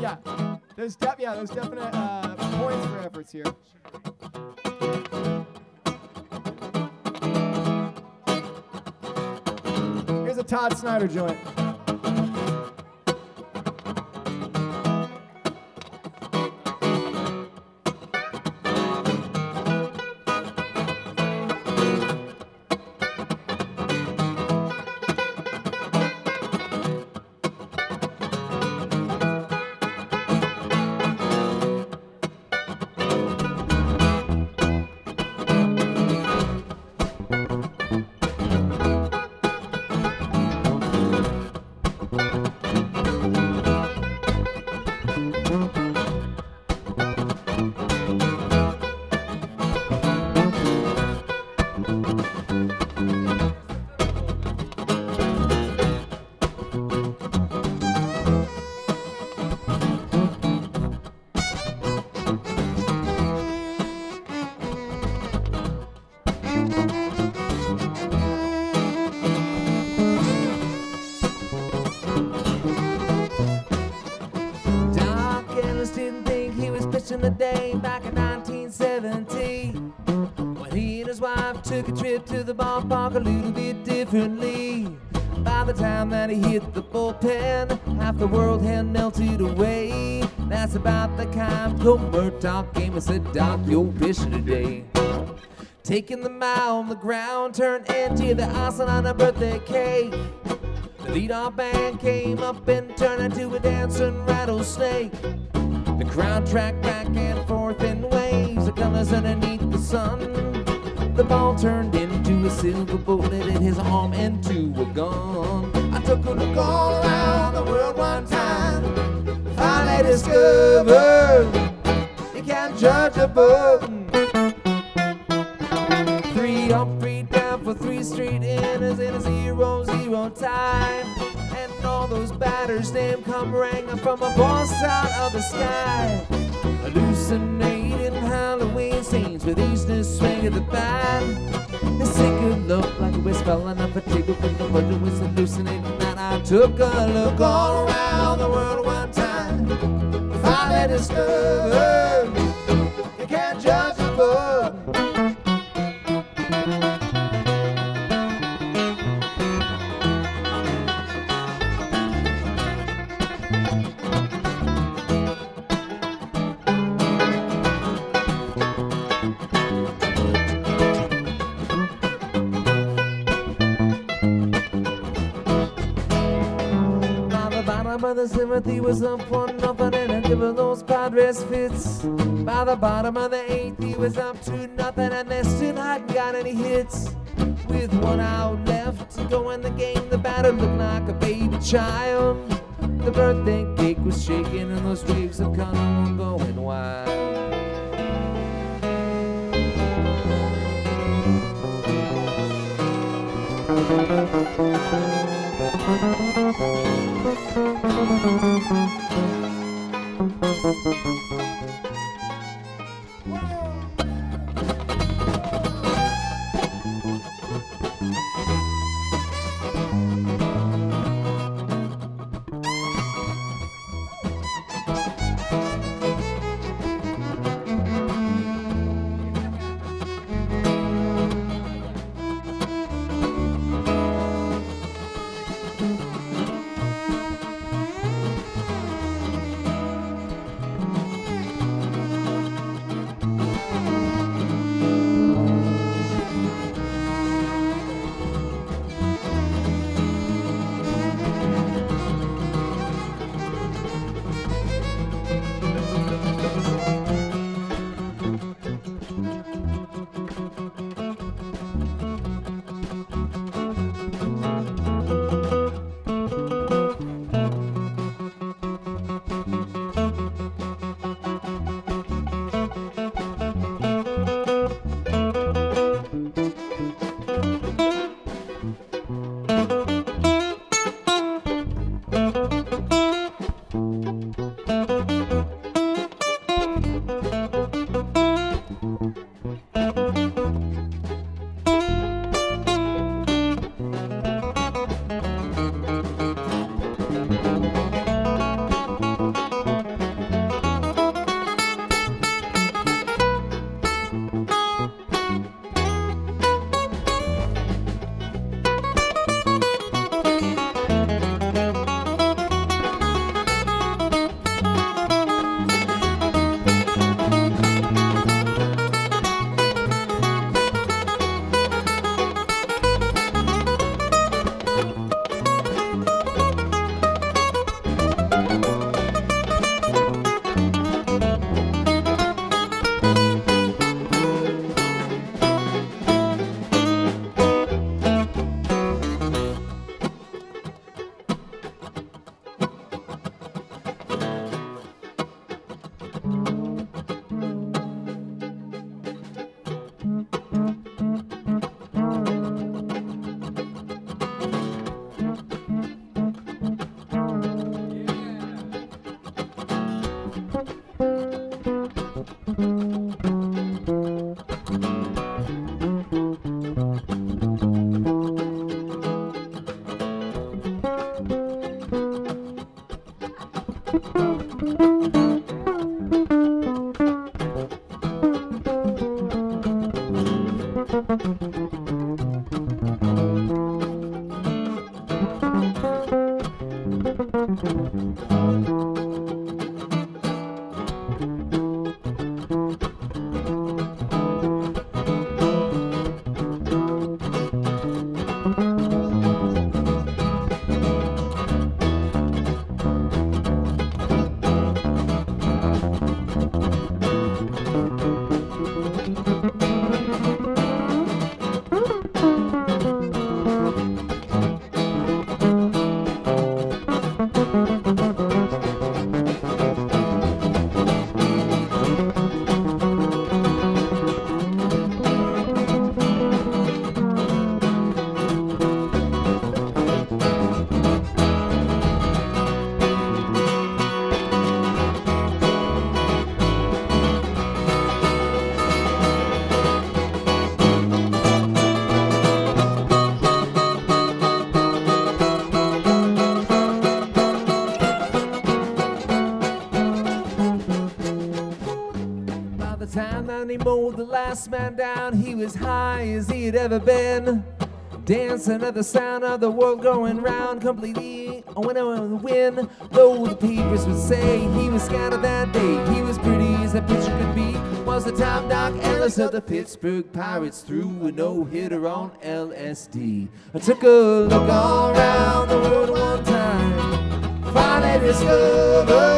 Yeah, there's definite points for efforts here. Here's a Todd Snyder joint. The day back in 1970 when he and his wife took a trip to the ballpark a little bit differently. By the time that he hit the bullpen, half the world had melted away. That's about the kind Cole Murdoch came and said, "Doc, you're pitching today." Taking the mound on the ground turned into the icing on a birthday cake. The leadoff band came up and turned into a dancing rattlesnake. The crowd tracked back and forth in waves, the colors underneath the sun. The ball turned into a silver bullet, it hit his arm into a gun. I took a look all around the world one time, finally discovered you can't judge a book. 3 up, 3 down for 3 straight innings in a 0-0 tie. And all those batters' names come ringing from a far side of the sky. Hallucinating Halloween scenes with Easter swing of the band. The singer looked like a whisk falling off a table when the weather was hallucinating. And I took a look all around the world one time, finally discovered you can't judge a book. But the sympathy was up 1-0 and giving those Padres fits. By the bottom of the 8th, he was up 2-0 and they still hadn't got any hits. With 1 out left to go in the game, the batter looked like a baby child. The birthday cake was shaking and those waves of color were going wild. Time that he mowed the last man down, he was high as he had ever been, dancing at the sound of the world going round, completely on the wind. Though the papers would say he was scattered that day, he was pretty as a picture could be. Was the time Doc Ellis of the Pittsburgh Pirates threw a no-hitter on LSD. I took a look all around the world one time, finally discovered